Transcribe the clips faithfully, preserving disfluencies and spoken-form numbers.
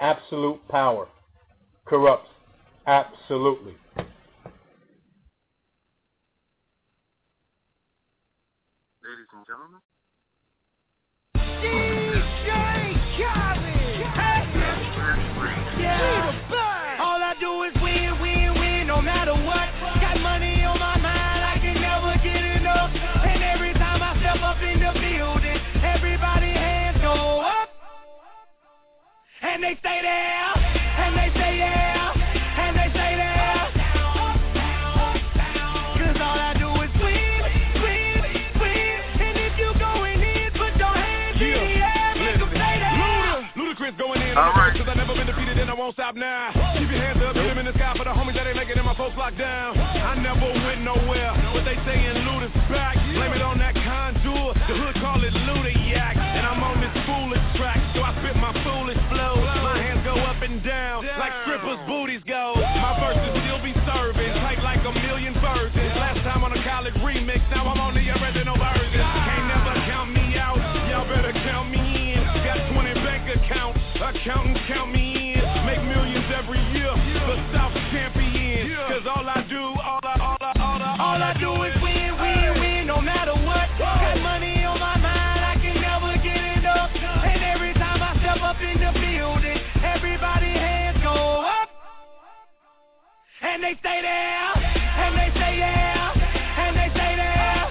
absolute power corrupts absolutely. Ladies and gentlemen. D J Khaled! Yeah. All I do is win, win, win, no matter what. Got money on my mind, I can never get enough. And every time I step up in the building, everybody hands go up. And they stay there, and they stay there, and they stay there. Cause all I do is win, win, win. And if you going in, put your hands yeah. in the air, make them stay there. Luda, Ludacris going in, all right. Cause I never been defeated and I won't stop now. Keep your hands up, get them in the sky for the homies that ain't making it, my folks locked down. I never went nowhere, but they saying Luda's back. Blame it on that contour, the hood call it Luda Yak. And I'm on this foolish track, so I spit my foolish flow. My hands go up and down, like strippers' booties go. My verses still be serving, tight like a million versions. Last time on a college remix, now I'm on the original version. Can't never count me out, y'all better count me in. Got twenty bank accounts, accountants count me in. Make millions every year, the South champion. Cause all I do, all I, all I, all I, all I do is win, win, win, no matter what. Got money on my mind, I can never get enough. And every time I step up in the building, everybody hands go up. And they stay there, and they stay there, and they stay there.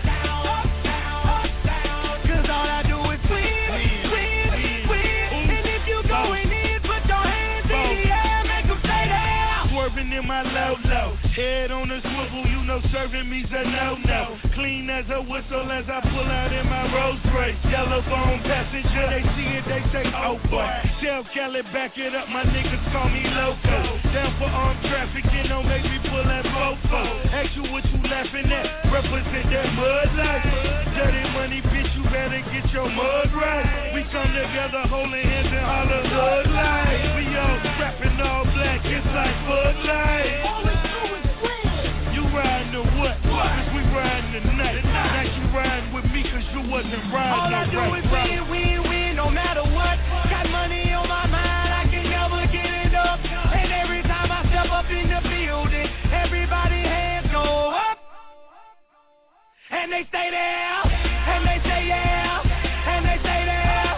Cause all I do is win, win, win. And if you going in, put your hands in the air, make them stay there. Swerving in my low, low, head on a swivel, you know serving me's a no-no. Clean as a whistle as I pull out in my Rolls Royce. Yellow bone passenger, they see it, they say, oh boy. Tell Kelly, back it up, my niggas call me loco. Down for armed trafficking, don't make me pull that fofo. Ask you what you laughing at, represent that mud life. Dirty money, bitch, you better get your mud right. We come together, holding hands and holler hood life. We all rapping all black, it's like Bud Light. All we do is win. You riding the what? Cause we riding the night. Now you riding with me cause you wasn't riding. All I do right, is win, win, win, no matter what. Got money on my mind, I can never get enough. And every time I step up in the building, everybody hands go up. And they stay there, and they stay there, and they stay there.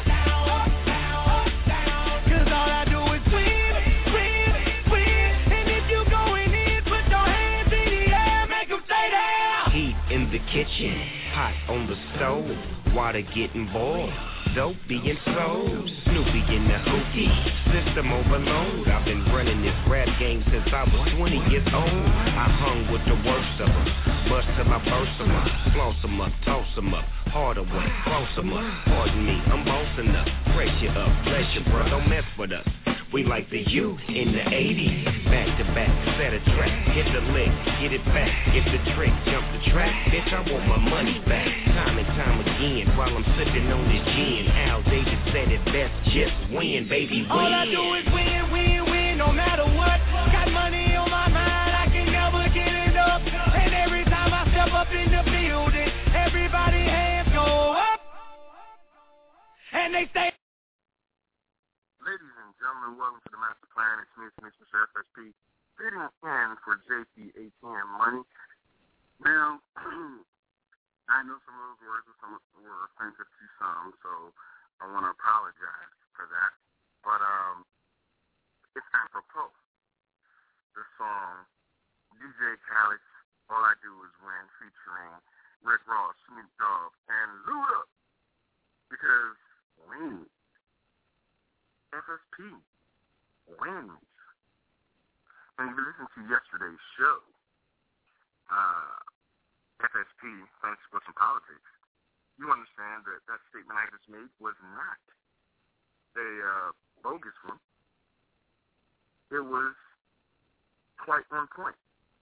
Cause all I do is win, win, win. And if you going in, put your hands in the air, make them stay there. Heat in the kitchen, hot on the stove, water getting boiled, dope being sold, Snoopy in the hookie, system overload. I've been running this rap game since I was twenty years old. I hung with the worst of them, bust till I burst them up, floss them up, toss them up, harder way, cross them up. Pardon me, I'm bossing up, press you up, bless you, bro, don't mess with us. We like the U in the eighties, back to back, set a track, hit the lick, get it back, get the trick, jump the track, bitch, I want my money back, time and time again, while I'm sipping on this gin. Al Davis said it best, just win, baby, win. All I do is win, win, win, no matter what. Got money on my mind, I can never get enough. And every time I step up in the building, everybody hands go up. And they stay. Ladies and gentlemen, welcome to the Master Plan. It's me, it's Mister F S P, fitting in for J P A T M Money. Now, I know some of those words were, some, were offensive to some, so I want to apologize for that. But um, it's apropos. The song D J Khaled, All I Do Is Win, featuring Rick Ross, Snoop Dogg, and Luda. Because win. F S P wins. And if you listen to yesterday's show, uh, F S P, thanks for some politics, you understand that that statement I just made was not a uh, bogus one. It was quite on point.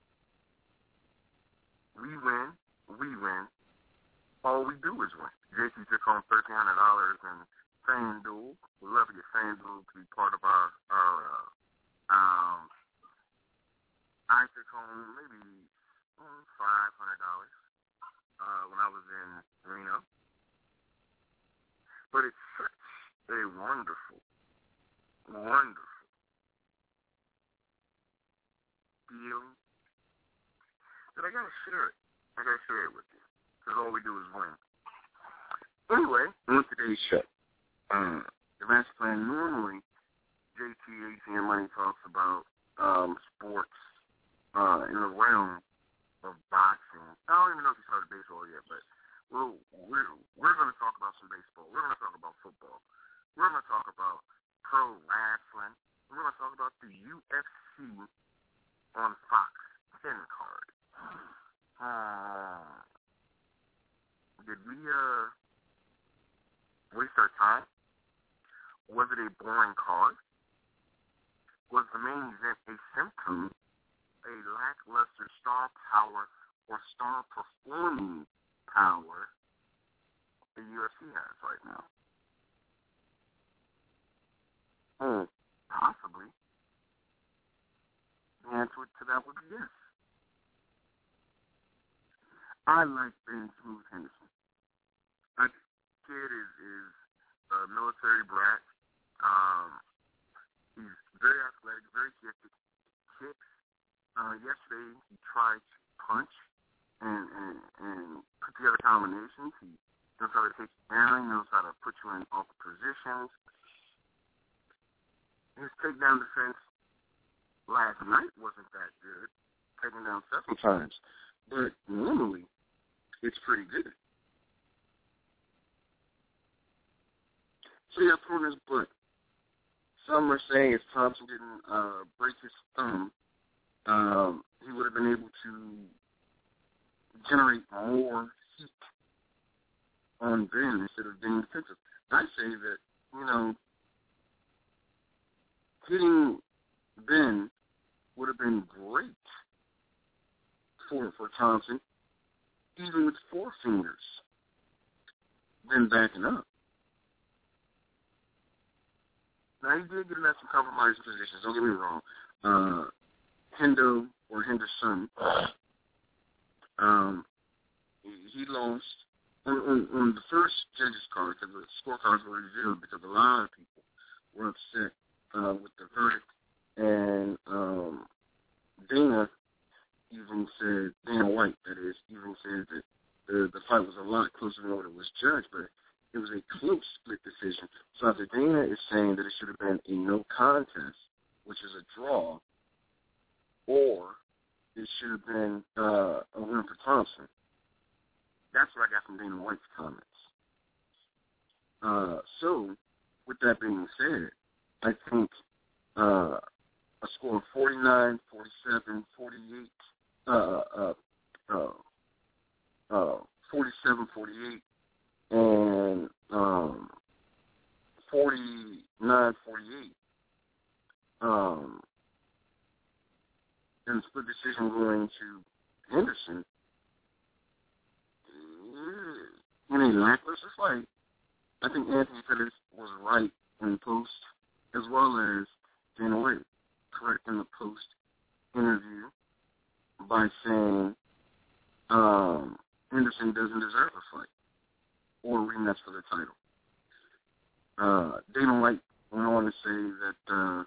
We win, we win, all we do is win. J P took home thirteen hundred dollars in FanDuel. We'd love to get FanDuel to be part of our, our uh, um, I took home maybe five hundred dollars uh, when I was in Reno. But it's such a wonderful, wonderful feeling that I got to share it. I got to share it with you because all we do is win. Anyway, on today's show, uh, the master plan, normally J T A T M Money talks about um, sports uh, in the realm of boxing. I don't even know if he started baseball yet, but we'll, we're, we're going to talk about some baseball. We're going to talk about football. We're going to talk about pro wrestling. We're going to talk about the U F C on Fox ten card. Uh, did we uh, waste our time? Was it a boring card? Was the main event a symptom, a lackluster star power or star performing power the U F C has right now? Hmm, possibly. The answer to that would be yes. I like Ben Smooth Henderson. That kid is, is a military brat. Um, he's very athletic, very gifted. Kicks. Uh, yesterday, he tried to punch and, and, and put together combinations. He knows how to take you down. He knows how to put you in awkward positions. His takedown defense last night wasn't that good, taking down several times. But normally, it's pretty good. So he got thrown his butt. Some are saying if Thompson didn't uh, break his thumb, um, he would have been able to generate more heat on Ben instead of being defensive. I say that, you know, hitting Ben would have been great for for Thompson, even with four fingers, then backing up. Now, he did get in some compromised positions, don't get me wrong. Uh, Hendo, or Henderson, um, he, he lost on, on, on the first judges card, because the scorecards were revealed because a lot of people were upset uh, with the verdict. And um, Dana even said, Dana White, that is, even said that the, the fight was a lot closer than what it was judged, but it was a close split decision. So either Dana is saying that it should have been a no contest, which is a draw, or it should have been uh, a win for Thompson. That's what I got from Dana White's comments. Uh, so, with that being said, I think uh, a score of forty-nine, forty-seven, forty-eight, uh, uh, uh, uh, forty-seven, forty-eight, and um, forty-nine, forty-eight, um, and split decision going to Henderson in a lackluster fight. I think Anthony Pettis was right in the post, as well as Dana White correct in the post interview by saying um, Henderson doesn't deserve a fight or a rematch for the title. Uh, Dana White went on to say that uh,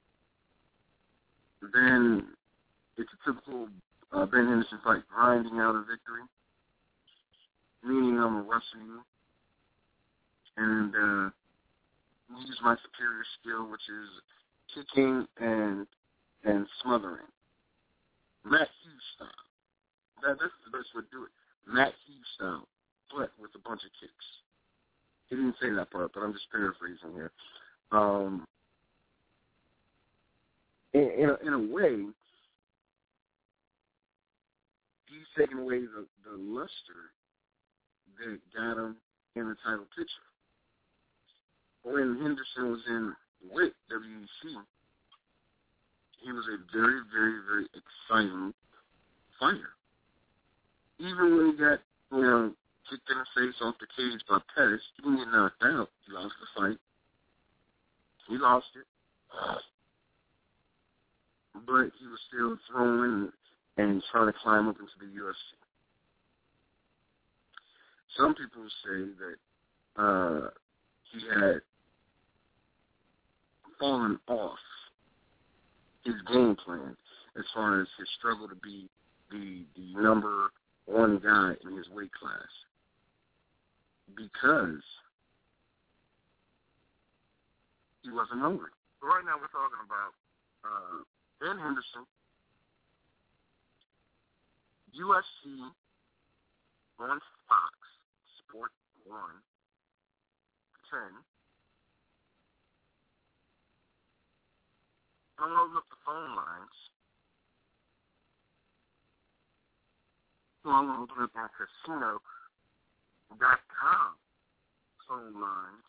Ben, it's a typical uh, Ben Henderson fight, grinding out a victory, meaning I'm going to wrestle you, and uh, use my superior skill, which is kicking and and smothering. Matt Hughes style. That, that's the best way to do it. Matt Hughes style, but with a bunch of kicks. He didn't say that part, but I'm just paraphrasing here. Um, in, in, a, in a way, he's taking away the, the luster that got him in the title picture. When Henderson was in with W E C, he was a very, very, very exciting fighter. Even when he got, you know, kicked in the face off the cage by Pettis, he didn't get knocked out. He lost the fight. He lost it. But he was still throwing and trying to climb up into the U F C. Some people say that uh, he had fallen off his game plan as far as his struggle to be the the number one guy in his weight class. Because he wasn't hungry. But right now we're talking about uh, Ben Henderson, U F C on Fox Sports one, ten. I'm going to look up the phone lines. So I'm going to open up on casino dot com phone lines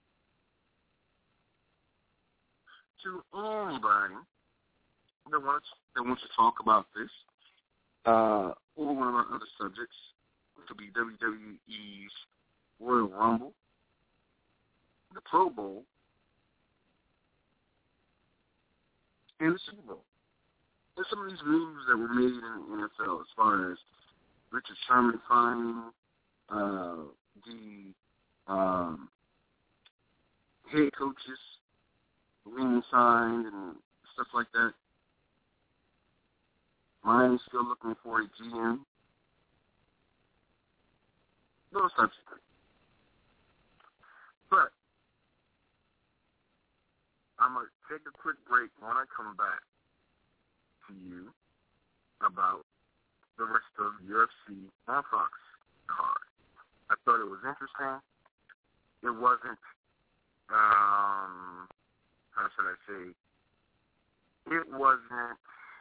to anybody that wants that wants to talk about this uh, or one of our other subjects. It could be W W E's Royal Rumble, the Pro Bowl, and the Super Bowl. There's some of these moves that were made in the N F L as far as Richard Sherman finding uh, the um, head coaches being signed and stuff like that. Miami's still looking for a G M. Those types of things. But I'm going to take a quick break when I come back to you about the rest of U F C on Fox card. I thought it was interesting. It wasn't, um, how should I say, it wasn't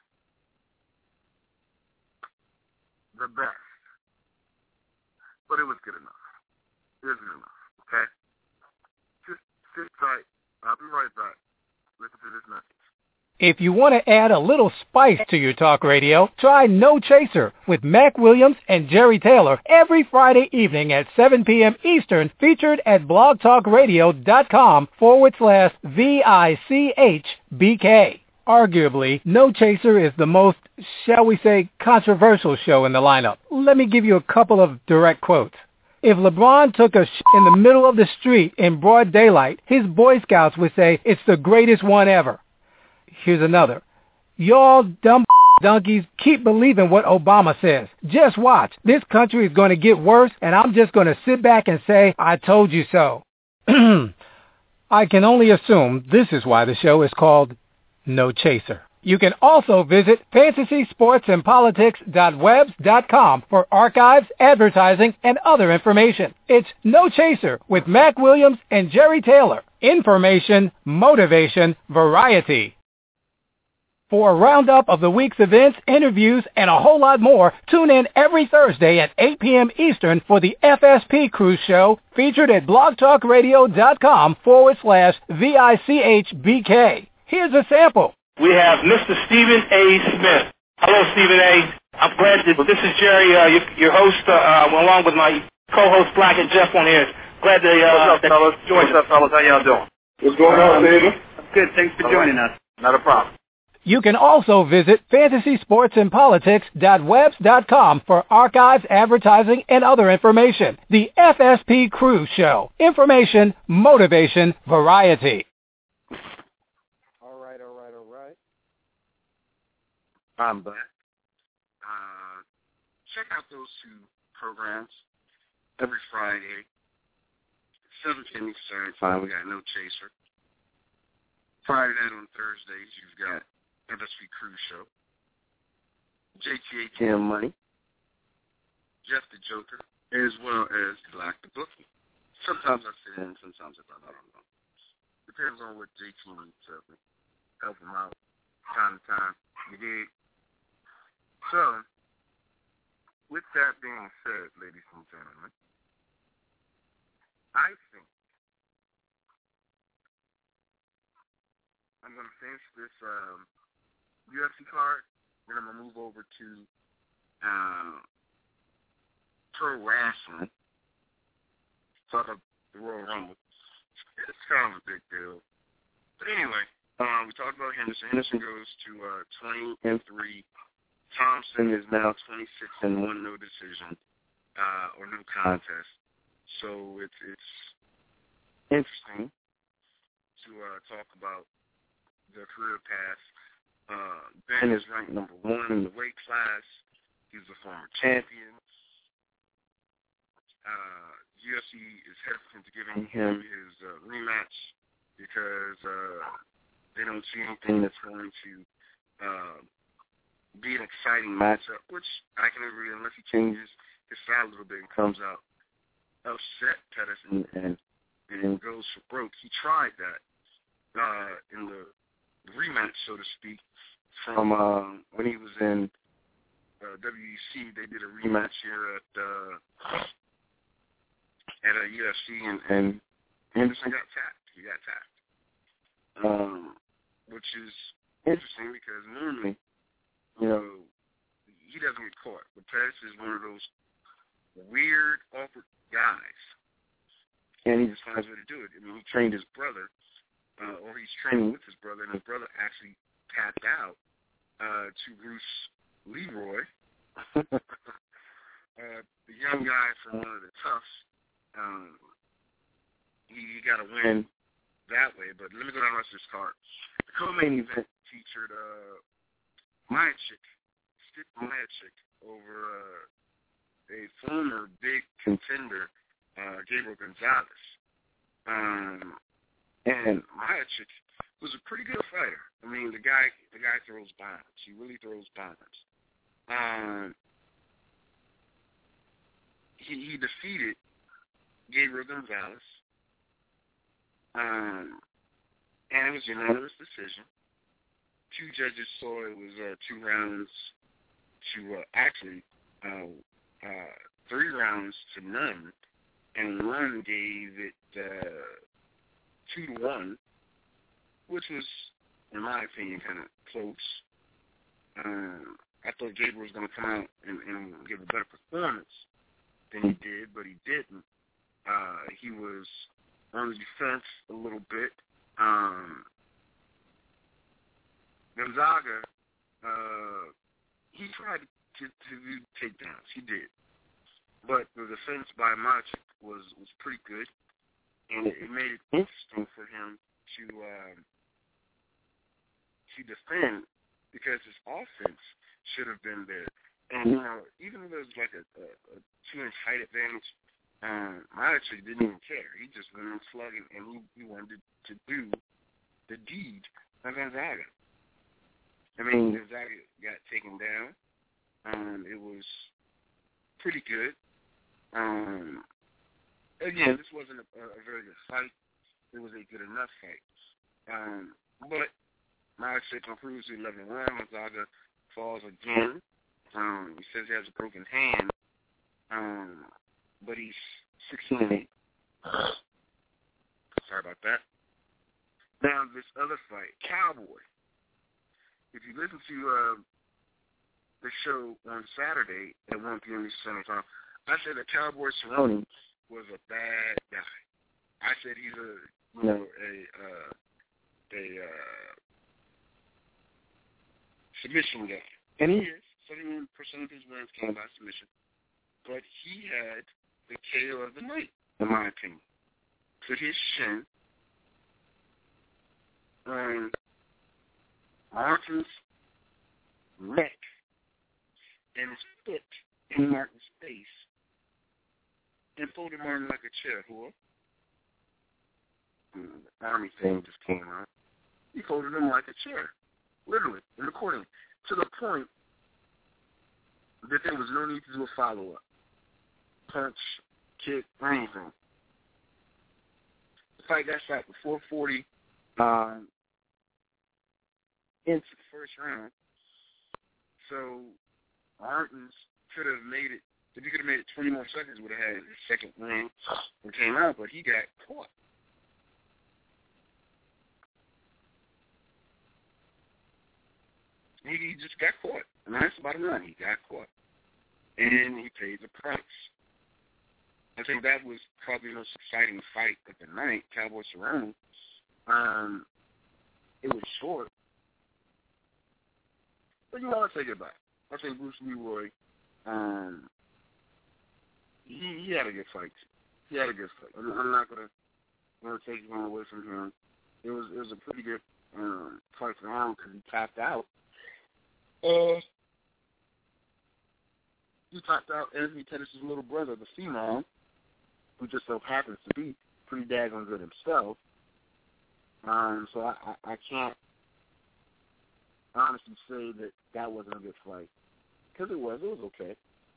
the best, but it was good enough. It was good enough, okay? Just sit tight. I'll be right back. Listen to this message. If you want to add a little spice to your talk radio, try No Chaser with Mac Williams and Jerry Taylor every Friday evening at seven p.m. Eastern, featured at blogtalkradio.com forward slash V-I-C-H-B-K. Arguably, No Chaser is the most, shall we say, controversial show in the lineup. Let me give you a couple of direct quotes. If LeBron took a sh- in the middle of the street in broad daylight, his Boy Scouts would say it's the greatest one ever. Here's another. Y'all dumb donkeys keep believing what Obama says. Just watch. This country is going to get worse, and I'm just going to sit back and say, I told you so. I can only assume this is why the show is called No Chaser. You can also visit fantasy sports and politics dot webs dot com for archives, advertising, and other information. It's No Chaser with Mac Williams and Jerry Taylor. Information, motivation, variety. For a roundup of the week's events, interviews, and a whole lot more, tune in every Thursday at eight p.m. Eastern for the F S P Cruise Show, featured at blogtalkradio.com forward slash V-I-C-H-B-K. Here's a sample. We have Mister Stephen A. Smith. Hello, Stephen A. I'm glad that this is Jerry, uh, your, your host, uh, uh, along with my co-host Black and Jeff on here. Glad to, uh, What's up, fellas? What's up, fellas? How y'all doing? What's going on, Stephen? Good. Thanks for joining us. Not a problem. You can also visit fantasy sports and politics dot webs dot com for archives, advertising, and other information. The F S P Cruise Show. Information, motivation, variety. All right, all right, all right. I'm back. Uh, check out those two programs every Friday, seven p.m. Eastern Time. We got No Chaser. Friday night on Thursdays, you've got F S P Cruise Show, J T A T M Money, Jeff the Joker, as well as Black the Bookie. Sometimes I sit in, sometimes I don't, I don't know. Depends on what J T needs of me. Help him out time to time. You dig? So, with that being said, ladies and gentlemen, I think I'm going to finish this um, U F C card, then I'm going to move over to uh, pro wrestling. Talk about the Royal Rumble. It's kind of a big deal. But anyway, um, we talked about Henderson. Henderson goes to uh, twenty and three. Thompson is now twenty-six and one, no decision uh, or no contest. So it's it's interesting to uh, talk about the career path Uh, Ben is ranked number one in the weight class. He's a former champion. Uh, U F C is hesitant to giving him his uh, rematch because uh, they don't see anything that's going to uh, be an exciting matchup, which I can agree unless he changes his style a little bit and comes out upset Pettis and, and, and goes for broke. He tried that uh, in the rematch, so to speak, from uh, when he was in uh, W E C. They did a rematch here at uh, at a U F C, and, and Henderson got tapped. He got tapped, um, which is interesting because normally, you know, he doesn't get caught. But Pettis is one of those weird, awkward guys, and he just finds a way to do it. I mean, he trained his brother, uh, or he's training with his brother, and his brother actually tapped out uh, to Bruce Leroy, uh, the young guy from one of the Toughs. Um, he, he got a win that way, but let me go down the rest of this card. The co-main event featured uh, Majic, Stick Majic, over uh, a former big contender, uh, Gabriel Gonzalez. Um, and Majic was a pretty good fighter. I mean, the guy, the guy throws bombs. He really throws bombs. Um, he, he defeated Gabriel Gonzalez, um, and it was a unanimous decision. Two judges saw it was uh, two rounds to uh, actually uh, uh, three rounds to none, and one gave it uh, two to one, which was, in my opinion, kind of close. Um, I thought Gabriel was going to come out and, and give a better performance than he did, but he didn't. Uh, he was on the defense a little bit. Um, Gonzaga, uh, he tried to, to do takedowns. He did. But the defense by Majic was, was pretty good, and it, it made it interesting for him to um, to defend because his offense should have been there. And, you know, even though there was like a, a, a two-inch height advantage, Um, I actually didn't even care. He just went in slugging, and he, he wanted to do the deed of Gonzaga. I mean, Gonzaga got taken down. Um, it was pretty good. Um, again, this wasn't a, a very good fight. It was a good enough fight. Um, but Majic improves to eleven one. Gonzaga falls again. Um, he says he has a broken hand. Um, but he's sixteen and eight. Sorry about that. Now, this other fight, Cowboy. If you listen to uh, the show on Saturday at one p.m. Eastern Time, I said that Cowboy Cerrone was a bad guy. I said he's a, you know, a, uh, a uh, submission guy. And he is. seventy-one percent of his wins came by submission. But he had the K O of the night, in my opinion. Put his shin on Martin's neck and his foot in Martin's face and folded Martin like a chair, whore. The Army thing just came out. He folded him like a chair, literally, and accordingly, to the point that there was no need to do a follow-up. Punch, kick, anything. The fight got shot with four forty um, into the first round. So Martins could have made it, if he could have made it twenty more seconds, would have had his second win and came out, but he got caught. He, he just got caught. And that's the bottom line. He got caught. And he paid the price. I think that was probably the most exciting fight of the night, Cowboy Cerrone. Um, it was short. But you know, I'll take it back. I think Bruce Leroy, um, he, he had a good fight. He had a good fight. I'm, I'm not going to take one away from him. It was it was a pretty good um, Tyson Allen because he tapped out. Uh, he tapped out Anthony Pettis' little brother, the Phenom, who just so happens to be pretty daggone good himself. Um, so I, I, I can't honestly say that that wasn't a good fight. Because it was. It was okay.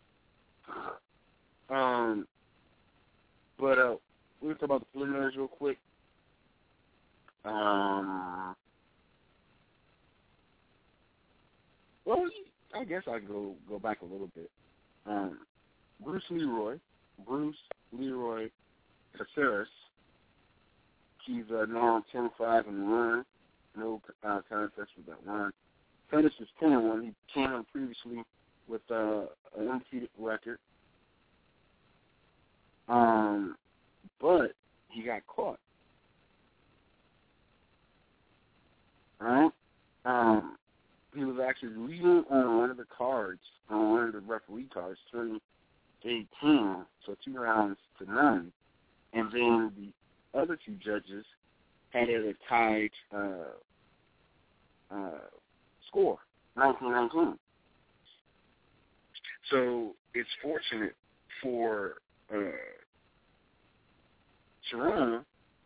Um, but uh, we'll talk about the preliminaries real quick. Um, well, I guess I can go, go back a little bit. Um, Bruce Leroy, Bruce Leroy Caceres, he's uh, now ten five and one. No uh, contest with that one. Pettis is ten and one. He came in previously with uh, an undefeated record. Um, but he got caught. Right? Um, he was actually leading on one of the cards, on one of the referee cards, twenty eighteen, so two rounds to none. And then the other two judges had it a tied uh, uh, score, nineteen nineteen. So it's fortunate for uh, Sharon.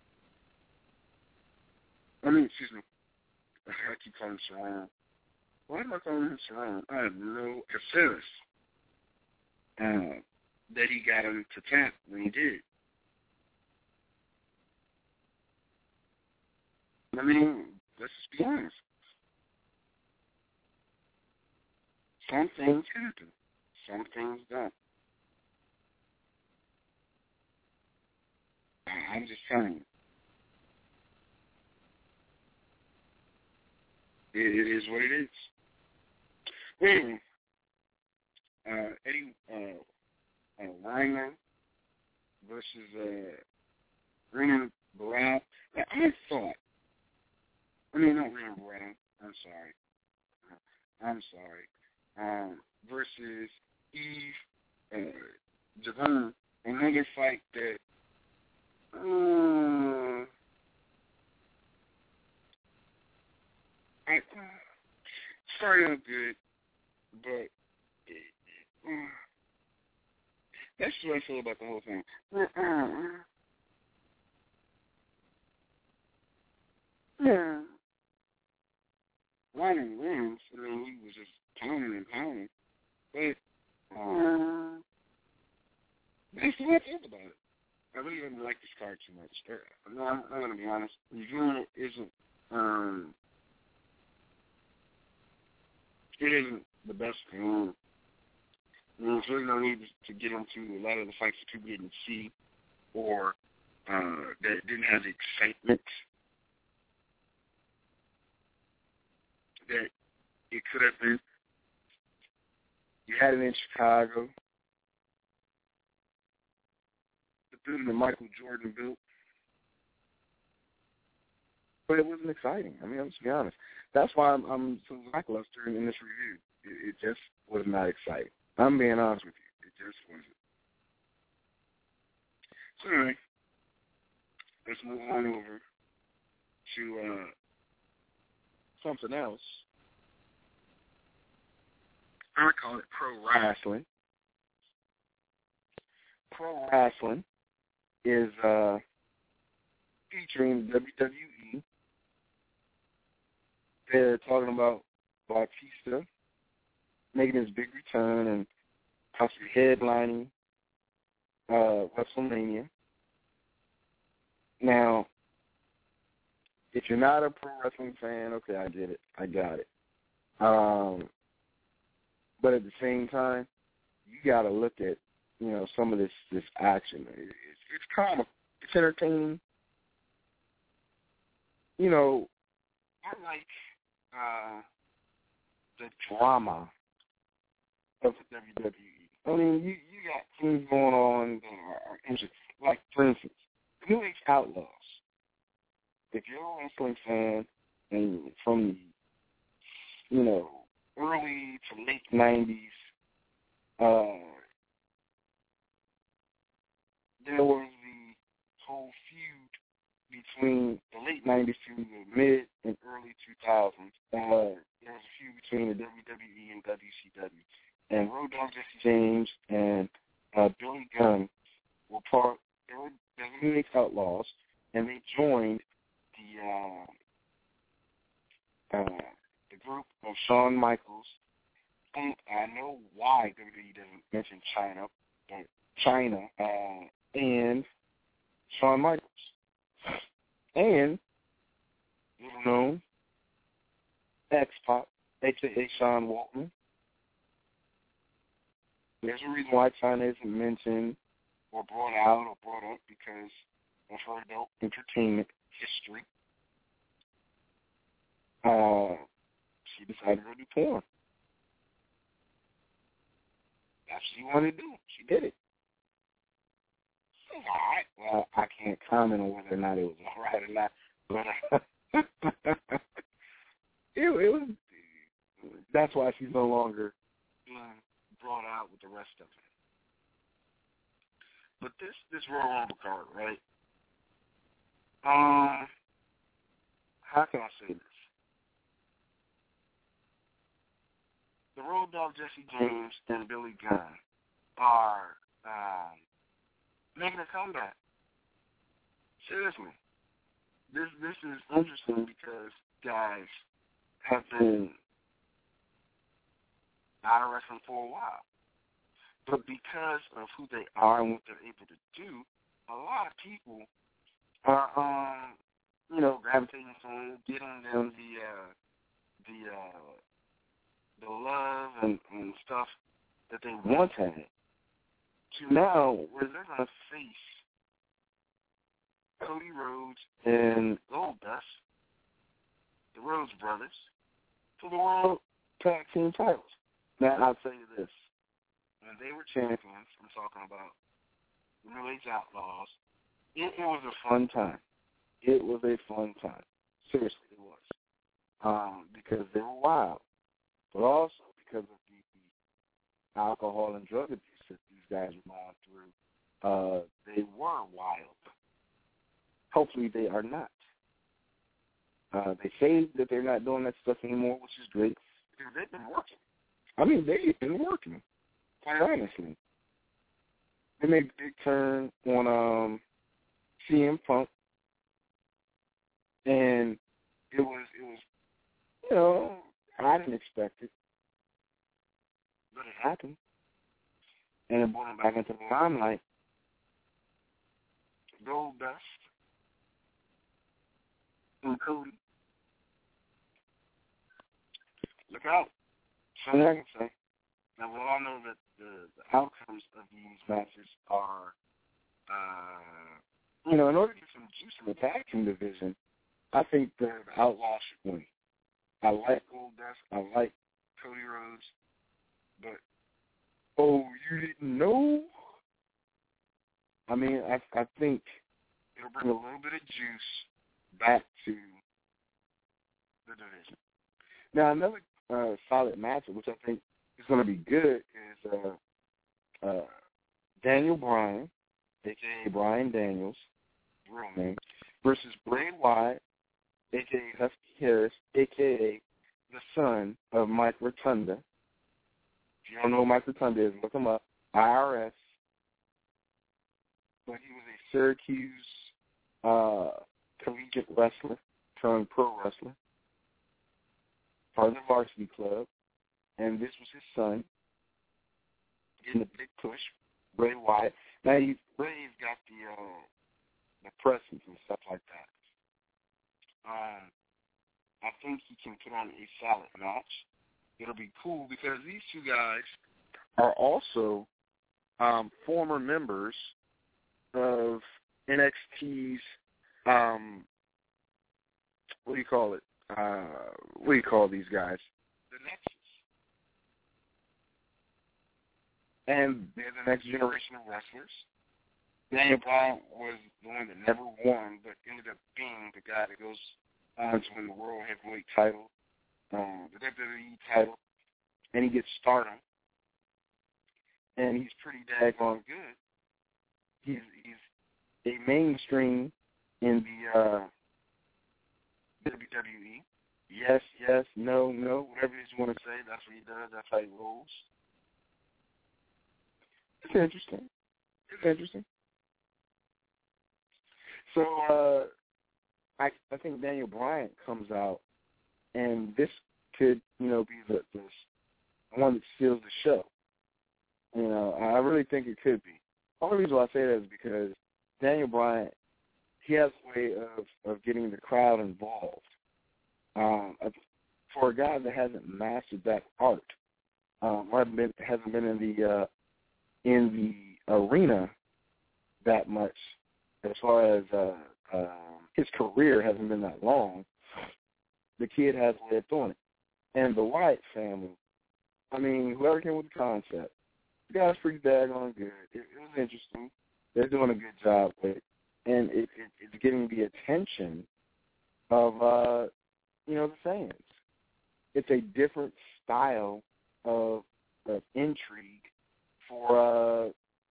I mean, excuse me. I keep calling him Sharon. Why am I calling him Sharon? I have no Caceres uh, that he got him to tap when he did. I mean, let's just be honest. Some things happen. Some things don't. I'm just telling you. It, it is what it is. Anyway, uh, Eddie uh, uh, Weiner versus uh, Renan Barao. I thought, I mean, not Renan Barao. I'm sorry. I'm sorry. Um, versus Eve uh, Javon, another fight that uh, I uh, started out good, but uh, that's what I feel about the whole thing. Uh, yeah. Ryan wins. I mean, he was just pounding and pounding. But uh, that's what I think about it. I really didn't like this card too much. Uh, no, I'm, I'm going to be honest. Reviewing it isn't, um, it isn't the best thing. I mean, there's really no need to get into a lot of the fights that people didn't see or uh, that didn't have the excitement that it could have been. You had it in Chicago. The building that Michael Jordan built. But it wasn't exciting. I mean, let's be honest. That's why I'm, I'm so lackluster in this review. It, it just was not exciting. I'm being honest with you. It just wasn't. So anyway, let's move on over to uh, something else. I call it pro wrestling. Pro wrestling is uh, featuring W W E. They're talking about Batista making his big return and possibly headlining uh, WrestleMania. Now, if you're not a pro wrestling fan, okay, I get it. I got it. Um, but at the same time, you got to look at, you know, some of this, this action. It's, it's comical. It's entertaining. You know, I like uh, the drama of the W W E. I mean, you, you got things going on that are interesting. Like, for instance, New Age Outlaws. If you're a wrestling fan and from the, you know, early to late nineties, uh, there was the whole feud between the late nineties to the mid and early two thousands. Uh, there was a feud between the W W E and W C W. And Road Dogg Jesse James and uh, Billy Gunn were part, they were Designated Outlaws, and they joined the uh, uh, the group of Shawn Michaels. And I know why W W E doesn't mention China, but China uh, and Shawn Michaels. And, little known, X-Pac, a k a. Sean Waltman. There's a reason why China isn't mentioned or brought out or brought up because of her adult entertainment history. Uh, she decided to do porn. That's what she wanted to do. She did it. All right. Well, I can't comment on whether or not it was all right or not, but uh, it, it was. That's why she's no longer being brought out with the rest of it. But this this Royal Rumble card, right? Um, how can I say this? The Road Dogg Jesse James and Billy Gunn are um, making a comeback. Seriously. This this is interesting because guys have been out of wrestling for a while. But because of who they are and what they're able to do, a lot of people are, um, you know, gravitating to them, getting them the, uh, the, uh, the love and, and stuff that they once had, to now where they're going to face Cody Rhodes and Goldust, the Rhodes brothers, for the World Tag Team titles. Now, I'll tell you this. When they were champions, I'm talking about New Age Outlaws, it, it was a fun time. It was a fun time. Seriously, it was. Um, because they were wild. But also because of the, the alcohol and drug abuse that these guys were going through, uh, they were wild. Hopefully they are not. Uh, they say that they're not doing that stuff anymore, which is great, because they've been working. I mean, they've been working, quite honestly. They made a big turn on um, C M Punk, and it was, it was, you know, I didn't expect it, but it happened, and it brought him back into the limelight. Goldust and Cody, look out. Something I can say. Now, we all know that the, the outcomes of these matches are, uh, you know, in order to get some juice in the tag team division, I think the, the Outlaws should win. I like Goldust. I like Cody Rhodes. But, oh, you didn't know? I mean, I, I think it'll bring a little bit of juice back to the division. Now, another uh, solid matchup, which I think is going to be good, is uh, uh, Daniel Bryan, a k a. Bryan Daniels, real name, versus Bray Wyatt, a k a. Husky Harris, a k a the son of Mike Rotunda. If you don't know who Mike Rotunda is, look him up, I R S. But he was a Syracuse uh, collegiate wrestler turned pro wrestler, part of the Varsity Club, and this was his son getting a big push, Bray Wyatt. Now, he, Bray's got the uh, the presence and stuff like that. Um, I think he can put on a solid match. It'll be cool because these two guys are also um, former members of N X T's, um, what do you call it? Uh, what do you call these guys? The Nexus. And they're the next generation of wrestlers. Daniel Bryan was the one that never won, but ended up being the guy that goes on to win the World Heavyweight title, um, the W W E title, and he gets Stardom. And he's pretty daggone good. He's, he's a mainstream in the uh, W W E. Yes, yes, no, no, whatever it is you want to say, that's what he does. That's how he rolls. It's interesting. It's interesting. So uh, I I think Daniel Bryan comes out, and this could, you know, be the, the one that steals the show. You know, I really think it could be. The only reason why I say that is because Daniel Bryan, he has a way of, of getting the crowd involved. Um, for a guy that hasn't mastered that art, um, or hasn't been, hasn't been in the uh, in the arena that much, as far as uh, uh, his career hasn't been that long, the kid has a way of doing it. And the Wyatt family, I mean, whoever came with the concept, the guy's pretty daggone good. It, it was interesting. They're doing a good job with it. And it, it, it's getting the attention of, uh, you know, the fans. It's a different style of, of intrigue for uh,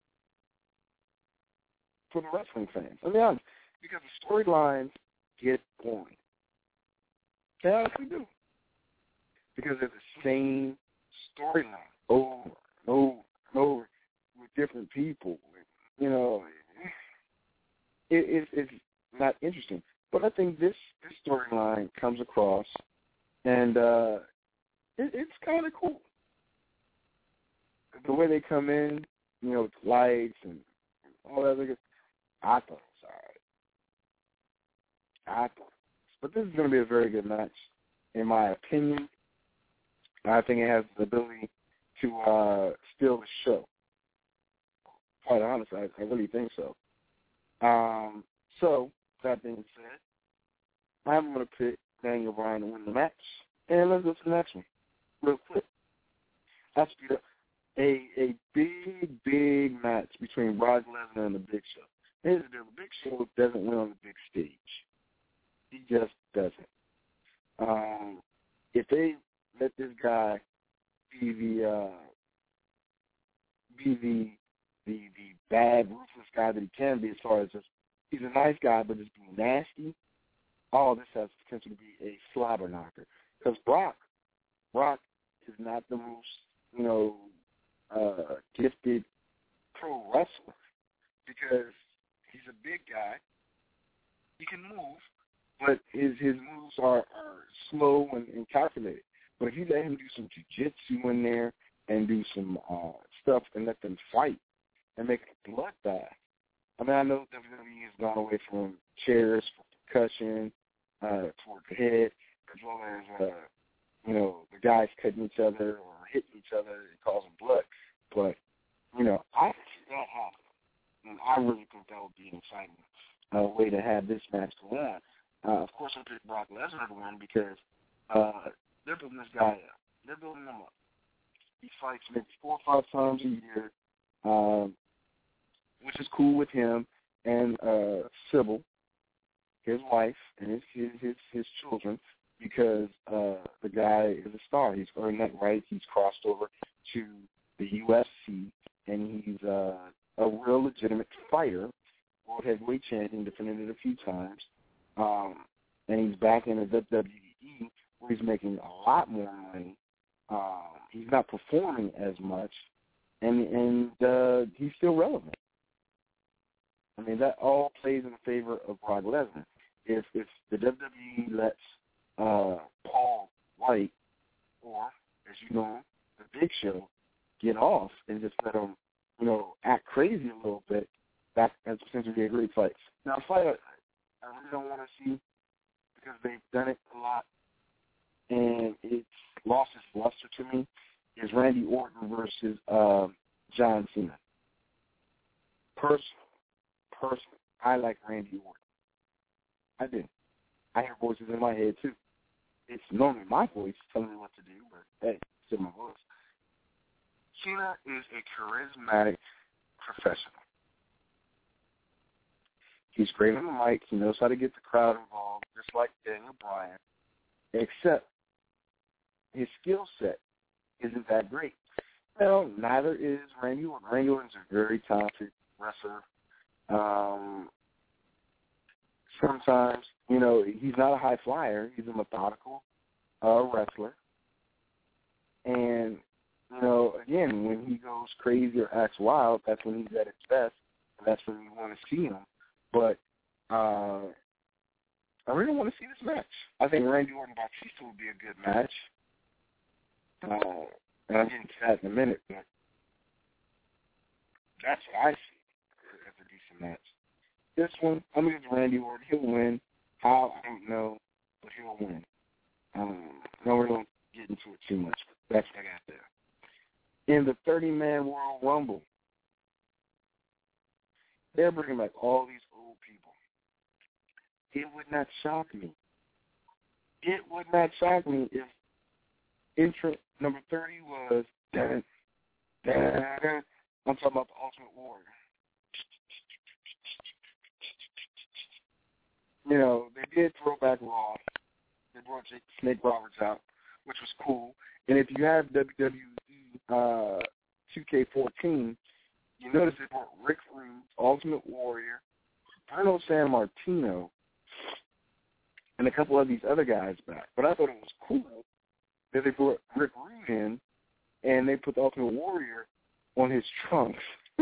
for the wrestling fans. I'll be honest, because the storylines get boring. They honestly do. Because they're the same storyline over and over and over with different people. You know, it, it, it's not interesting. But I think this, this storyline comes across, and uh, it, it's kind of cool. The way they come in, you know, with lights and all that other good, I thought it was all right. I thought. But this is going to be a very good match, in my opinion. I think it has the ability to uh, steal the show. Quite honestly, I, I really think so. Um, so, that being said, I'm going to pick Daniel Bryan to win the match. And let's go to the next one real quick. That's a, a big, big match between Brock Lesnar and the Big Show. Here's the deal. The Big Show doesn't win on the big stage. He just doesn't. Um, if they let this guy be the uh, be the the the bad, ruthless guy that he can be, as far as just he's a nice guy, but just being nasty. All this has potential to be a slobber knocker. Because Brock, Brock is not the most, you know, uh, gifted pro wrestler because he's a big guy. He can move, but his his moves are, are slow and, and calculated. But if you let him do some jiu-jitsu in there and do some uh, stuff and let them fight and make a bloodbath, I mean, I know W W E has gone away from chairs for percussion uh, toward the head, as well as, uh, you know, the guys cutting each other or hitting each other and causing blood. But, you know, I see that happen. And I really think that would be an exciting uh, way to have this match go on. Uh, of course, I picked Brock Lesnar to win because uh, they're building this guy up. They're building him up. He fights maybe four or five times a year, um, which is cool with him and uh, Sybil, his wife, and his his his, his children, because uh, the guy is a star. He's earned that right. He's crossed over to the U F C, and he's uh, a real legitimate fighter, world heavyweight champion, defended it a few times. Um, and he's back in the W W E where he's making a lot more money. Uh, he's not performing as much, and and uh, he's still relevant. I mean, that all plays in favor of Brock Lesnar. If if the W W E lets uh, Paul White, or as you know, the Big Show, get off and just let him, you know, act crazy a little bit, that has potentially be a great fight. Now, a fight I really don't want to see because they've done it a lot, and it's lost its luster to me, is Randy Orton versus uh, John Cena. Personally, personally, I like Randy Orton. I do. I hear voices in my head, too. It's normally my voice telling me what to do, but hey, it's still my voice. Cena is a charismatic professional. He's great on the mic. He knows how to get the crowd involved, just like Daniel Bryan, except his skill set isn't that great. Well, neither is Randy Orton. Randy Orton's a very talented wrestler. Um, sometimes, you know, he's not a high flyer. He's a methodical uh, wrestler. And, you know, again, when he goes crazy or acts wild, that's when he's at his best, and that's when you want to see him. But uh, I really want to see this match. I think Randy Orton Batista would be a good match. Uh, and I'll get into that in a minute, but that's what I see as a decent match. This one, I'm going to give Randy Orton. He'll win. How? I don't know, but he'll win. Um, no, we don't get into it too much, but that's what I got there. In the thirty-man Royal Rumble, they're bringing back all these old people. It would not shock me. It would not shock me if entrant number thirty was, dun, dun, dun, I'm talking about the Ultimate Warrior. You know, they did throw back Raw. They brought Jake Snake Roberts out, which was cool. And if you have W W E uh, two K fourteen, you notice they brought Rick Rude, Ultimate Warrior, Bruno Sammartino, and a couple of these other guys back. But I thought it was cool that they brought Rick Rude in, and they put the Ultimate Warrior on his trunks.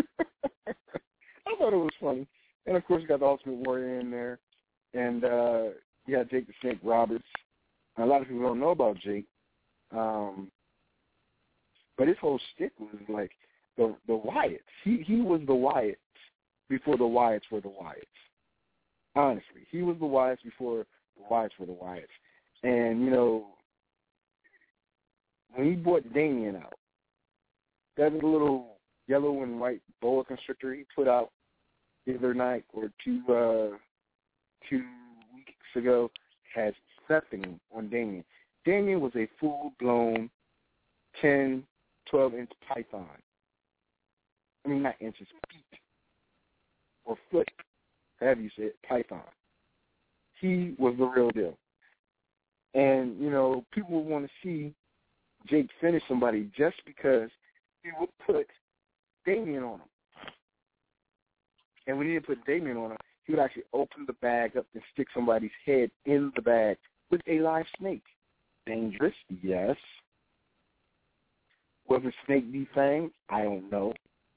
I thought it was funny. And, of course, you got the Ultimate Warrior in there. And uh, you got Jake the Snake Roberts. A lot of people don't know about Jake. Um, but his whole shtick was like the the Wyatts. He he was the Wyatts before the Wyatts were the Wyatts. Honestly, he was the Wyatts before the Wyatts were the Wyatts. And, you know, when he brought Damien out, that little yellow and white boa constrictor he put out the other night or two uh, two weeks ago has nothing on Damien. Damien was a full-blown ten, twelve-inch python. I mean, not inches, feet or foot, however you say it, python. He was the real deal. And, you know, people would want to see Jake finish somebody just because he would put Damien on him. And when he didn't put Damien on him, he would actually open the bag up and stick somebody's head in the bag with a live snake. Dangerous, yes. Was the snake defanged? I don't know.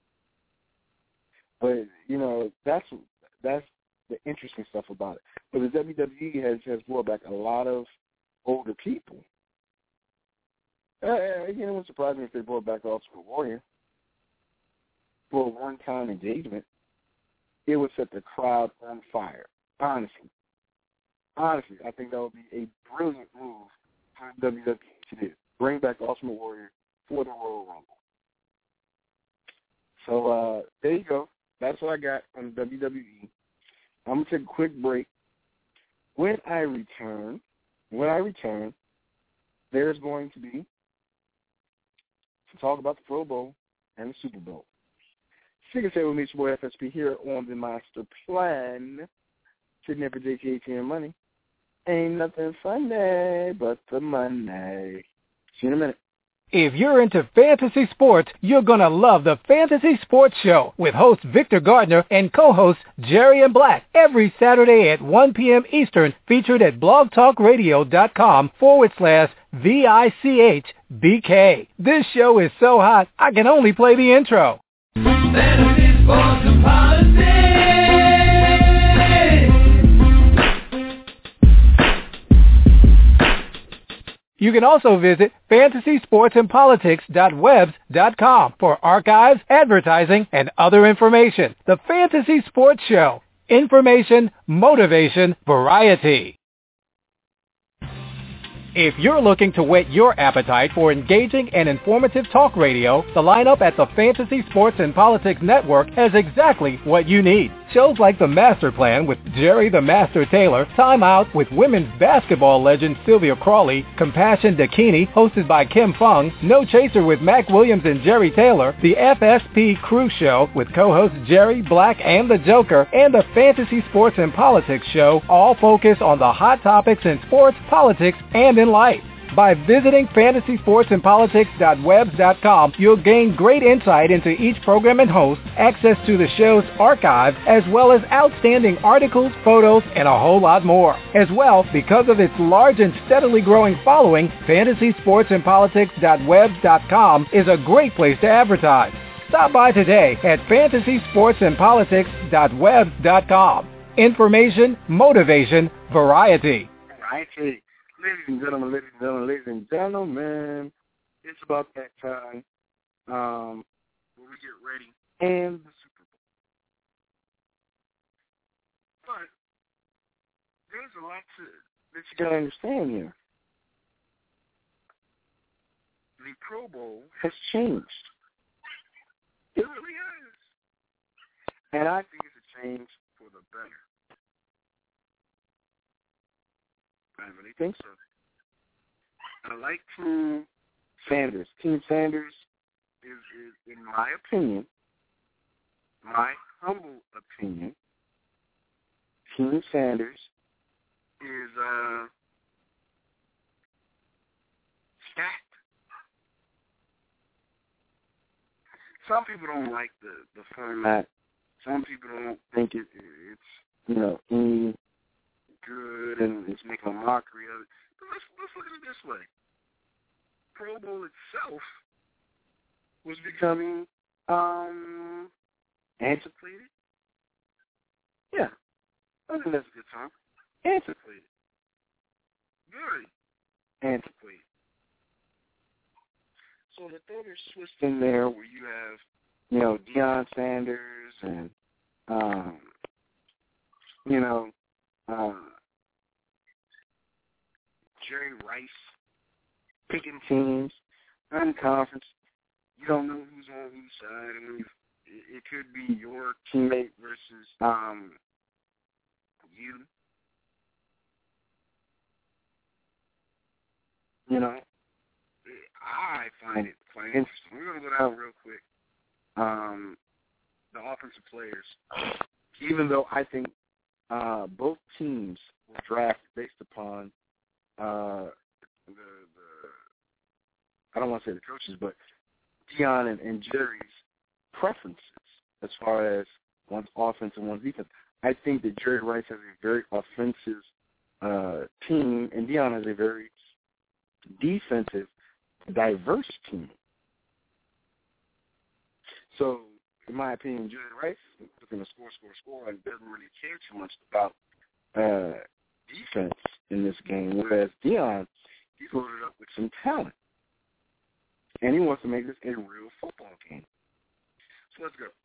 But, you know, that's that's the interesting stuff about it. But the W W E has, has brought back a lot of older people. Uh, again, it wouldn't surprise me if they brought back Ultimate Warrior for a one-time engagement. It would set the crowd on fire. Honestly. Honestly, I think that would be a brilliant move for W W E to do. Bring back Ultimate Warrior for the Royal Rumble. So, uh, there you go. That's what I got on W W E. I'm going to take a quick break. When I return, when I return, there's going to be to talk about the Pro Bowl and the Super Bowl. Stick and stay with me, it's your boy F S P here on the Master Plan. Sitting there for J T A T M Money. Ain't nothing Sunday but the Monday. See you in a minute. If you're into fantasy sports, you're going to love the Fantasy Sports Show with host Victor Gardner and co-host Jerry and Black every Saturday at one p.m. Eastern, featured at blogtalkradio.com forward slash V-I-C-H-B-K. This show is so hot, I can only play the intro. Fantasy Sports and Politics. You can also visit fantasy sports and politics dot webs dot com for archives, advertising, and other information. The Fantasy Sports Show. Information, motivation, variety. If you're looking to whet your appetite for engaging and informative talk radio, the lineup at the Fantasy Sports and Politics Network has exactly what you need. Shows like The Master Plan with Jerry the Master Taylor, Time Out with women's basketball legend Sylvia Crawley, Compassion Dakini, hosted by Kim Fung, No Chaser with Mac Williams and Jerry Taylor, the F S P Crew Show with co-hosts Jerry, Black, and the Joker, and the Fantasy Sports and Politics Show, all focus on the hot topics in sports, politics, and in life. By visiting fantasy sports and politics dot webs dot com, you'll gain great insight into each program and host, access to the show's archive, as well as outstanding articles, photos, and a whole lot more. As well, because of its large and steadily growing following, fantasy sports and politics dot webs dot com is a great place to advertise. Stop by today at fantasy sports and politics dot webs dot com. Information, motivation, variety. Variety. Ladies and gentlemen, ladies and gentlemen, ladies and gentlemen, it's about that time um, where we get ready and the Super Bowl. But there's a lot to, that you got to understand here. The Pro Bowl has changed. It really has. And I think it's a change for the better. I really think so. I like Team Sanders. Team Sanders is, is, in my opinion, my humble opinion, Team Sanders is uh, stacked. Some people don't like the, the format. Some people don't think it, it's, you know, any good and it's making a mockery of it. But let's, let's look at it this way. Pro Bowl itself was becoming um, antiquated. Yeah, I think that's a good term. Antiquated. Very antiquated. So the throw this twist in there where you have, you know, Deion Sanders and, um, you know, uh, Jerry Rice picking teams in conference. You don't know who's on whose side. I mean, it, it could be your teammate versus um, you. You know, I find it quite interesting. We're going to go down real quick. Um, the offensive players, even though I think uh, both teams were drafted based upon uh, the, the, I don't want to say the coaches, but Deion and, and Jerry's preferences as far as one's offense and one's defense. I think that Jerry Rice has a very offensive uh, team, and Deion has a very defensive, diverse team. So, in my opinion, Jerry Rice is looking to score, score, score, and doesn't really care too much about uh, defense in this game, whereas Deion, he's loaded up with some talent. And he wants to make this a real football game. So let's go.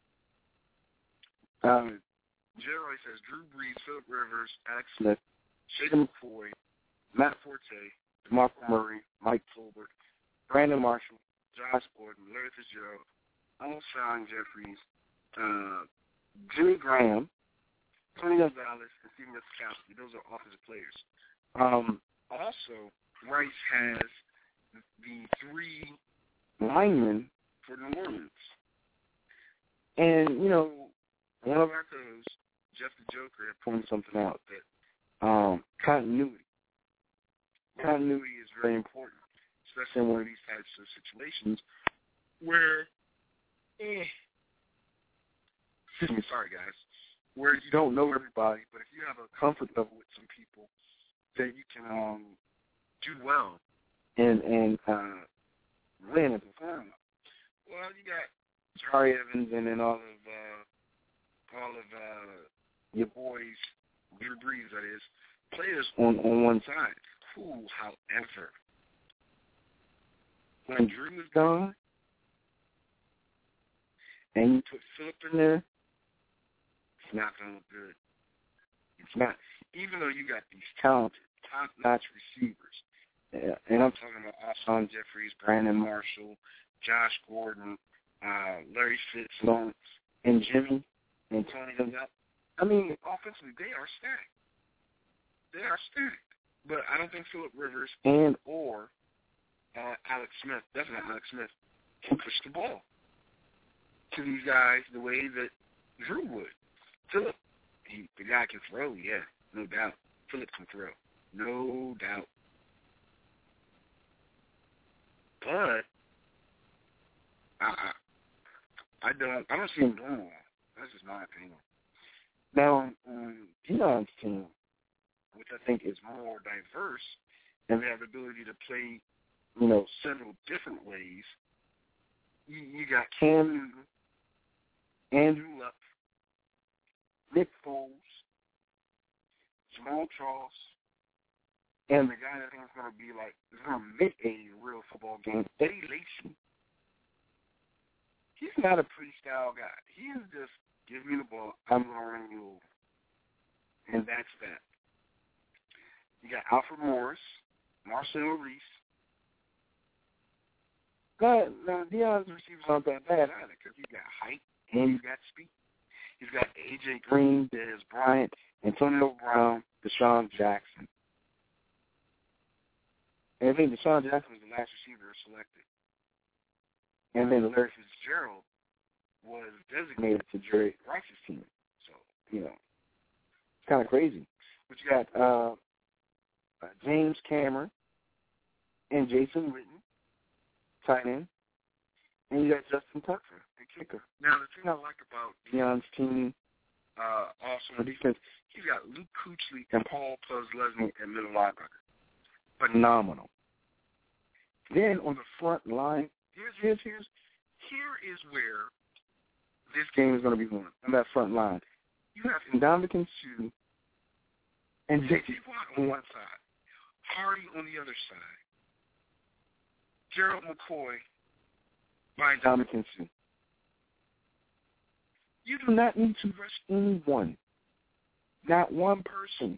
Um, Jerry Rice says Drew Brees, Phillip Rivers, Alex Smith, Shaden McCoy, Matt Forte, DeMarco Murray, Mike Tolbert, Brandon Marshall, Josh Gordon, Larry Fitzgerald, Alshon Jeffries, uh, Jimmy Graham, Tony Gonzalez, and Stephen Gostkowski. Those are offensive players. Um, also, Rice has the three linemen for New Orleans. And, you know, one of our coaches, Jeff the Joker, had pointed something out that um, continuity. Continuity is very important, especially in one of these types of situations where, eh, excuse me, sorry guys, where you don't know everybody, but if you have a comfort level with some people, then you can um, do well and and uh, win and perform. Well, you got Jari Evans and then all of uh, all of uh, your boys, Drew Brees, that is, players on, on one side. Who, however, when Drew is gone and you put Phillip in there, it's not going to look good. It's not. Even though you got these talented, top-notch receivers, uh, and I'm talking about Alshon Jeffries, Brandon Marshall, Josh Gordon, uh, Larry Fitz, Lawrence, and Jimmy, and Tony Gonzalez. I mean, offensively, they are stacked. They are stacked. But I don't think Phillip Rivers and or uh, Alex Smith, definitely Alex Smith, can push the ball to these guys the way that Drew would. Phillip, he, the guy can throw, yeah, no doubt. Phillip can throw, no doubt. but I, I I don't I don't see him doing well. That's just my opinion. Now, um, Deion's team, which I think is more diverse, and they have the ability to play, you know, several different ways. You, you got Cam Newton, Andrew Luck, Nick Foles, Jamal Charles, and the guy that I think is going to be like, is going to make a real football game, Eddie Lacy. He's not a pretty style guy. He is just, give me the ball, I'm going to run you over. And that's that. You got Alfred Morris, Marcel Reese. But now Deion's receivers aren't that bad either, because he's got height and he's got speed. He's got A J Green, Dez Bryant, Antonio Brown, Deshaun Jackson. And I think Deshaun Jackson was the last receiver selected. And then Larry Fitzgerald was designated to Jerry Rice's team. So, you know, it's kind of crazy. But you got uh, uh, James Cameron and Jason Witten, tight end. And you got Justin Tucker, the kicker. Now, the thing I like about Deion's team, uh, also on defense, he's got Luke Kuechly and Paul Posluszny at middle linebacker. Phenomenal. Then on the front line, here's, here's, here's, here is where this game is going to be won, on that front line. You have Ndamukong Suh and J J Watt on one side, Hardy on the other side, Gerald McCoy by Ndamukong Suh. You do not need to rush anyone, not one person,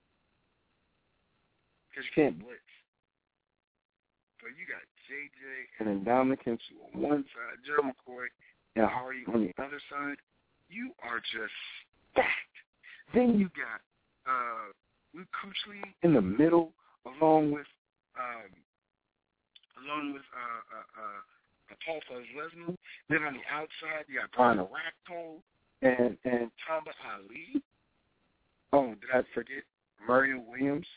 because you can't blitz. But you got J J and Ndamukong Suh on one side, Gerald McCoy and Hardy on the other side. You are just stacked. Then you got uh, Luke Kuechly in the middle, along with um, along with uh, uh, uh, Paul Posluszny. Then on the outside, you got Brian Orakpo and and Tamba Ali. Oh, did I forget Mario Williams?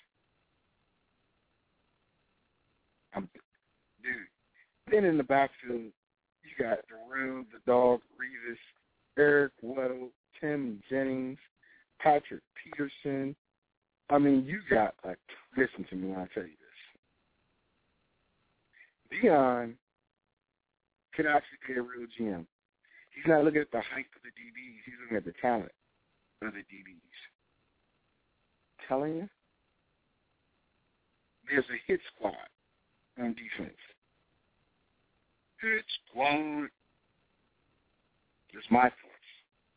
I'm, dude. Then in the backfield, you got Darrell, the dog, Revis, Eric Weddle, Tim Jennings, Patrick Peterson. I mean, you got, like, listen to me when I tell you this. Deion could actually be a real G M. He's not looking at the height of the D Bs. He's looking at the talent of the D Bs. Telling you, there's a hit squad on defense. Hit squad. Just my thoughts.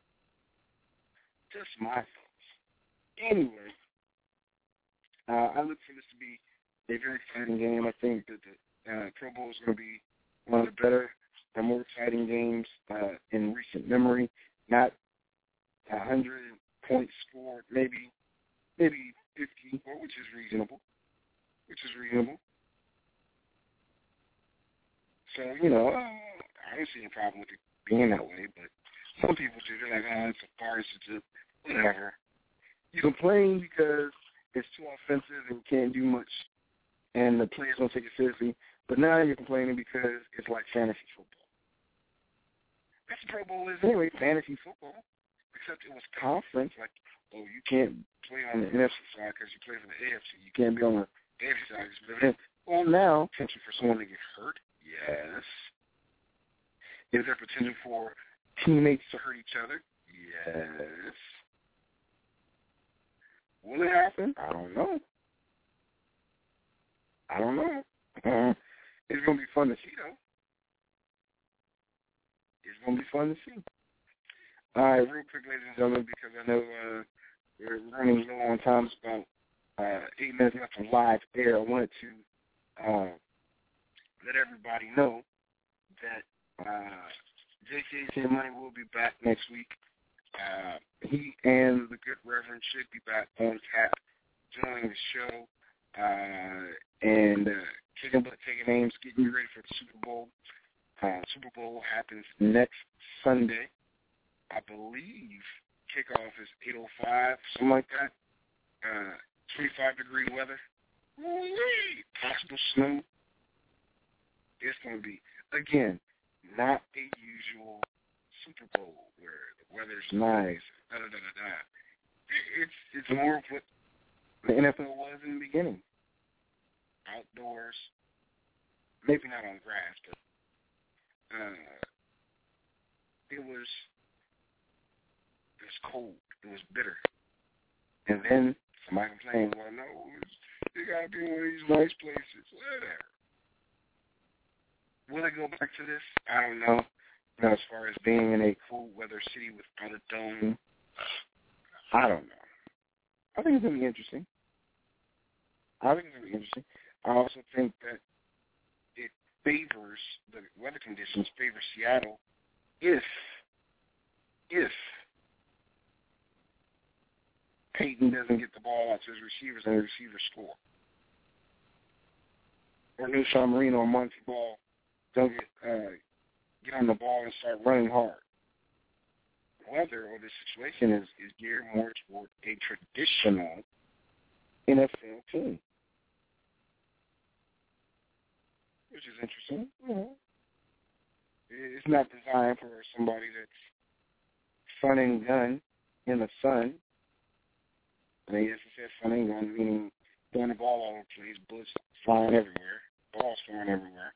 Just my thoughts. Anyway, uh, I look for this to be a very exciting game. I think that the uh, Pro Bowl is going to be one of the better and more exciting games uh, in recent memory. Not a hundred points scored, maybe, maybe fifty, which is reasonable. Which is reasonable. So, you know, I don't see a problem with it being that way, but some people do. They're like, oh, it's a farce, it's just whatever. You complain because it's too offensive and you can't do much, and the players don't take it seriously, but now you're complaining because it's like fantasy football. That's what Pro Bowl is anyway, fantasy football, except it was conference, like, oh, you can't play on the N F C side because you play for the A F C. You can't be on the A F C side because you play for the Well, now, potential for someone to get hurt, yes. Is there potential for teammates to hurt each other? Yes. Will it happen? I don't know. I don't know. Uh, it's going to be fun to see, though. It's going to be fun to see. All right, real quick, ladies and gentlemen, because I know uh, we're running low on time. It's about uh, eight minutes left on live air. I wanted to uh, let everybody know that uh, J K Money will be back next week. Uh, he and the good Reverend should be back on tap joining the show. Uh, and uh, kicking butt, taking names, getting you ready for the Super Bowl. Uh, Super Bowl happens next Sunday. I believe kickoff is eight oh five, something like that. Uh, twenty-five degree weather. Woo-wee! Possible snow. It's going to be, again, not a usual Super Bowl where the weather's nice, da da da da da. It's it's more of what the N F L was in the beginning. Outdoors, maybe not on grass, but uh, it was it was cold, it was bitter, and then somebody complained, well, no, it's, you got to be in one of these nice places, whatever. Will they go back to this? I don't know. You know, as far as being in a cold weather city without a dome, I don't know. I think it's going to be interesting. I think it's going to be interesting. I also think that it favors, the weather conditions favor Seattle if, if Peyton doesn't get the ball out to his receivers and the receivers score. Or Newshon Marino or Monty Ball don't get, uh, get on the ball and start running hard. Weather or this situation is, is geared more toward a traditional N F L team, which is interesting. Yeah. It's not designed for somebody that's fun and gun in the sun. I mean, yes, it says fun and gun, meaning throwing the ball all over the place, bullets flying everywhere, balls flying everywhere.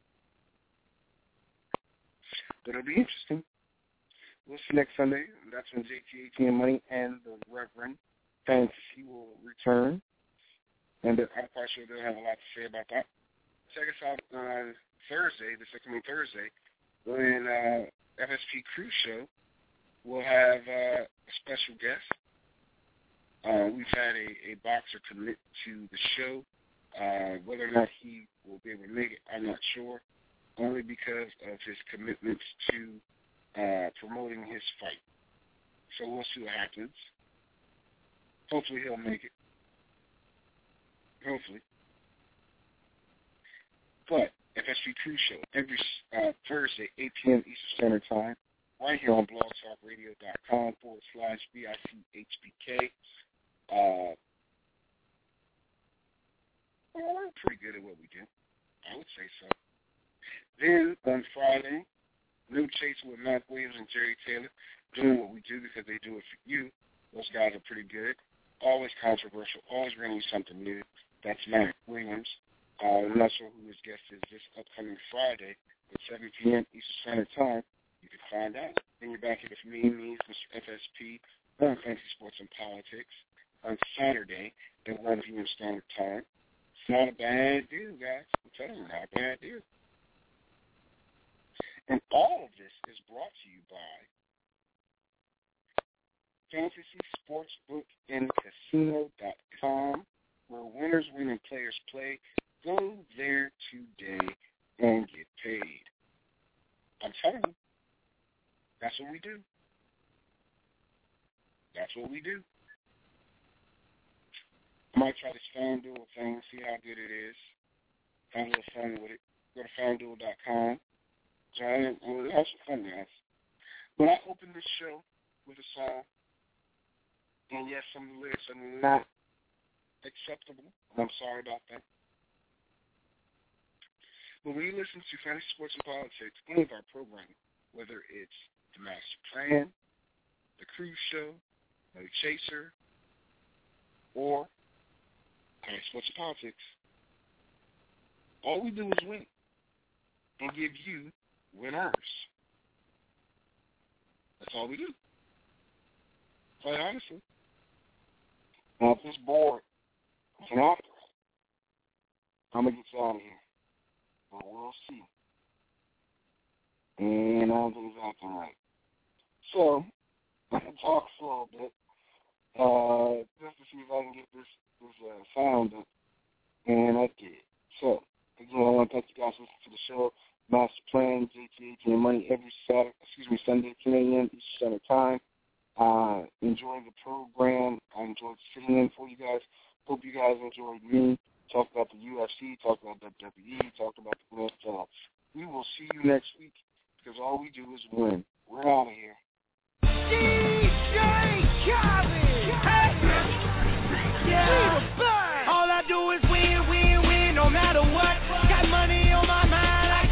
But it'll be interesting. We'll see next Sunday. That's when J T, A T M Money and the Reverend Fantasy will return. And I'm quite sure they'll have a lot to say about that. Check us out on Thursday, this coming Thursday, when uh, F S P Cruise Show will have uh, a special guest. Uh, we've had a, a boxer commit to the show. Uh, whether or not he will be able to make it, I'm not sure, only because of his commitments to uh, promoting his fight. So we'll see what happens. Hopefully he'll make it. Hopefully. But F S P Cruise Show every uh, Thursday, eight p.m. Eastern Standard Time, right here on blogtalkradio.com forward slash B I C H B K. Uh, well, we're pretty good at what we do. I would say so. Then on Friday, New Chaser with Matt Williams and Jerry Taylor doing what we do because they do it for you. Those guys are pretty good. Always controversial. Always bringing you something new. That's Matt Williams. Uh, I'm not sure who his guest is this upcoming Friday at seven p.m. Eastern Standard Time. You can find out. Then you're back here with me, me, Mister F S P, on Fantasy Sports and Politics on Saturday at one p.m. Standard Time. It's not a bad deal, guys. I'm telling you, not a bad deal. And all of this is brought to you by Fantasy Sportsbook and Casino dot com, where winners win and players play. Go there today and get paid. I'm telling you, that's what we do. That's what we do. I might try this FanDuel thing, see how good it is. Have a little fun with it. Go to FanDuel dot com. Try it. Well, have some fun, guys. But I opened this show with a song, and yes, some of the lyrics are not acceptable, and I'm sorry about that. But when you listen to Fantasy Sports and Politics, any of our programming, whether it's The Master Plan, The Cruise Show, The Chaser, or Fantasy Sports and Politics, all we do is win and give you winners. That's all we do. Quite honestly. Now, if this board is an after, I'm going to get you out of here. But we'll see. And I don't think it's acting right. So, I can talk for a little bit, uh, just to see if I can get this, this uh, sound up. And I did. So, again, I want to thank you guys for listening to the show. Master Plan, J T, A T M Money, every Saturday, excuse me, Sunday, ten a.m. Eastern Standard Time. Uh, enjoy the program. I enjoyed sitting in for you guys. Hope you guys enjoyed me. Talk about the U F C, talk about W W E, talk about the N F L. We will see you next week because all we do is win. We're out of here. D J Khaled. Yeah. All I do is win, win, win, no matter what. Got money on my mind.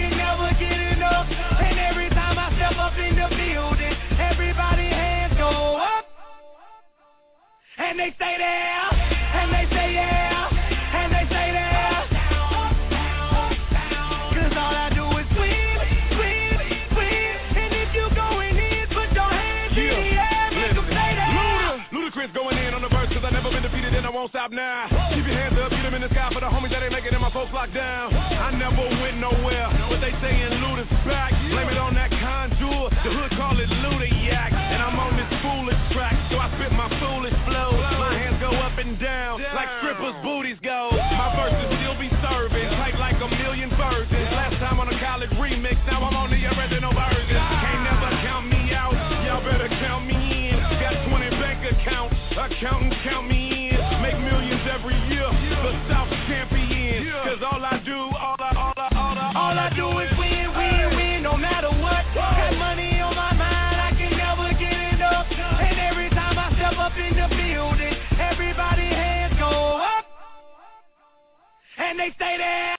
won't stop now. Keep your hands up, get them in the sky for the homies that ain't making it, my folks locked down. I never went nowhere, but they saying loot is back. Blame it on that contour, the hood call it Ludiac. And I'm on this foolish track, so I spit my foolish flow. My hands go up and down, like strippers' booties go. My verses still be serving, tight like a million versions. Last time on a college remix, now I'm on the original version. Can't never count me out, y'all better count me in. Got twenty bank accounts, accountants count me in. Make millions every year, the South champion. Cause all I do, all I, all I, all I, all I do is win, win, win, no matter what. Got money on my mind, I can never get enough. And every time I step up in the building, everybody hands go up. And they stay there.